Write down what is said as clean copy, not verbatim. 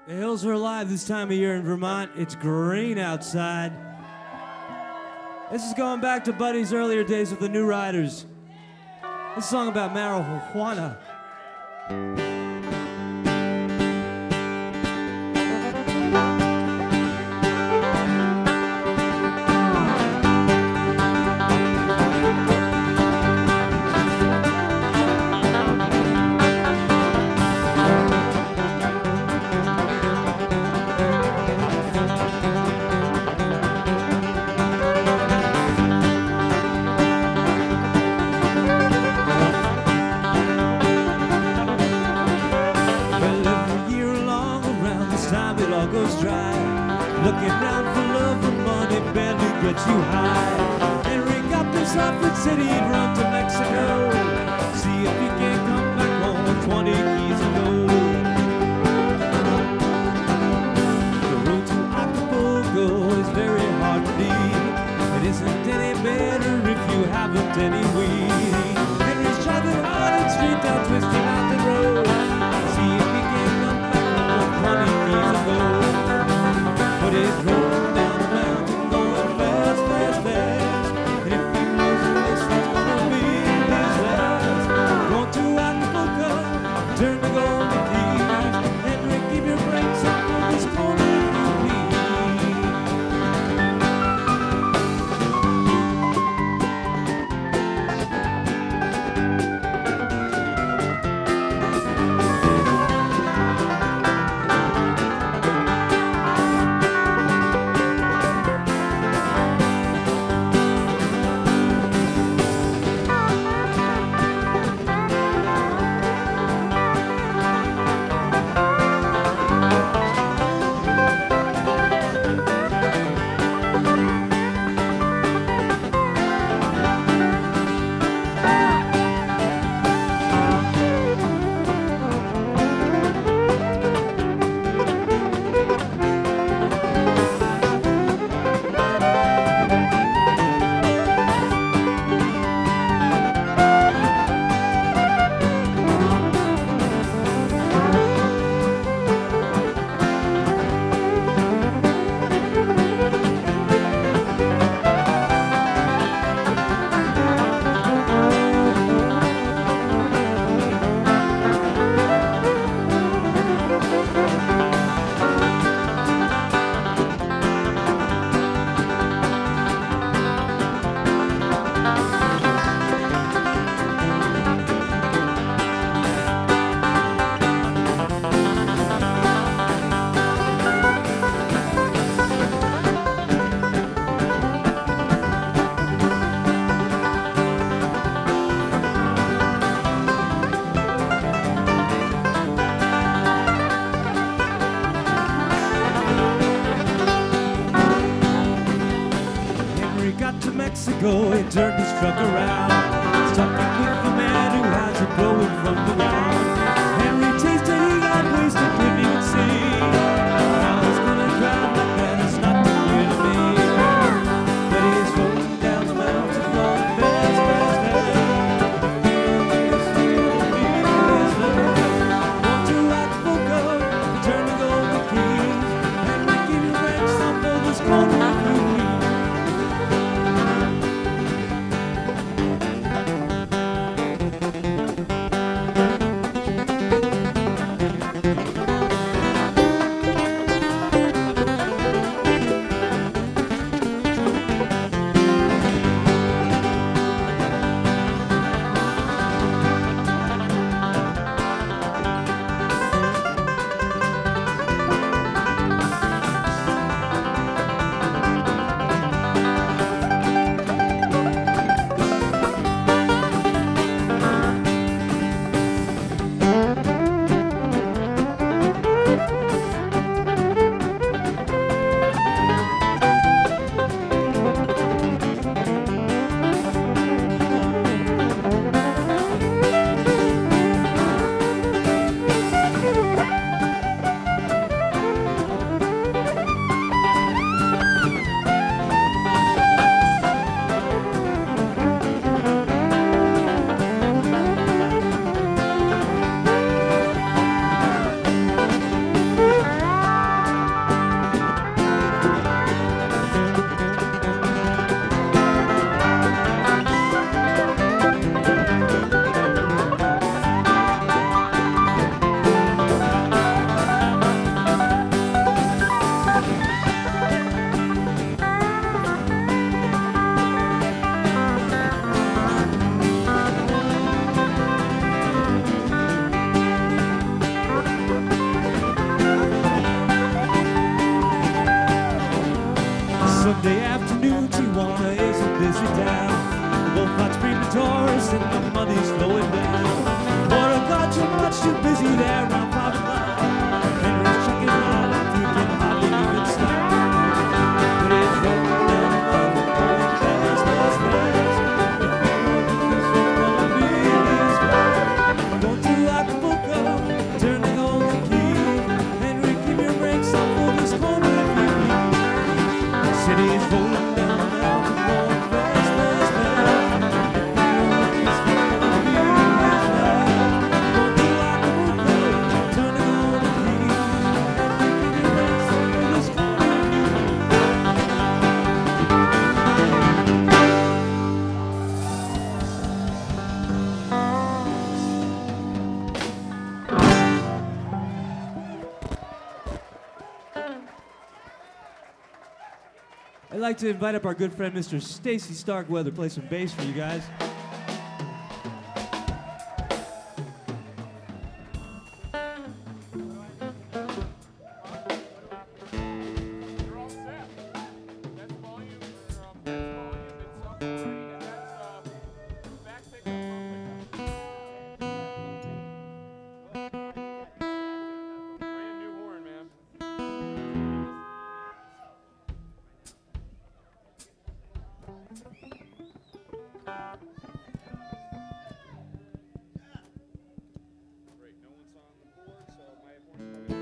The hills are alive this time of year in Vermont. It's green outside. This is going back to Buddy's earlier days with the New Riders. This song about marijuana. Goes dry. Looking round for love and money barely gets you high. Henry got this offered city, he'd run to Mexico. See if he can come back home with 20 keys of gold. The road to Acapulco is very hard to leave. It isn't any better if you haven't any weed. Henry's driving hard and straight down Twisty Mountain Road. See if he can come back home with 20 keys of gold. But it's rolling down the mountain, going fast, fast, fast. And if he loses this, it's gonna be his last. Going to Acapulco, turn the golden keys. Henry, keep your brakes up on this corner if you please. Mexico, he turned his truck around, stuck it with the man who has it going from the ground. Henry tasted, he got wasted, couldn't even see. I was gonna drive like that, it's not too clear to me. But he's rolling down the mountain, going fast, fast, fast. Going to Acapulco, turn the golden keys. Henry, keep your brakes up for this corner if you please. Monday afternoon, Tijuana is a busy town. Both flights bring the tourists and the money's slowing down. Water got too much, too busy there around 5 o'clock. Henry's checking out, you can hardly even stop. But it's rolling down the road, going fast, fast, fast. If you know the feeling's right. Going to Acapulco, turning on the key. Henry, keep your brakes on for this corner if you need. The city is rolling down the mountain, going fast, fast, fast. If you know the feeling's right. Going to Acapulco, turning on the key. Henry, keep your brakes on for this corner if you need. I'd like to invite up our good friend Mr. Stacy Starkweather to play some bass for you guys. You're all set. That's volume, that's volume, it's up three, and that's back pickup, front pickup. Brand new horn, man.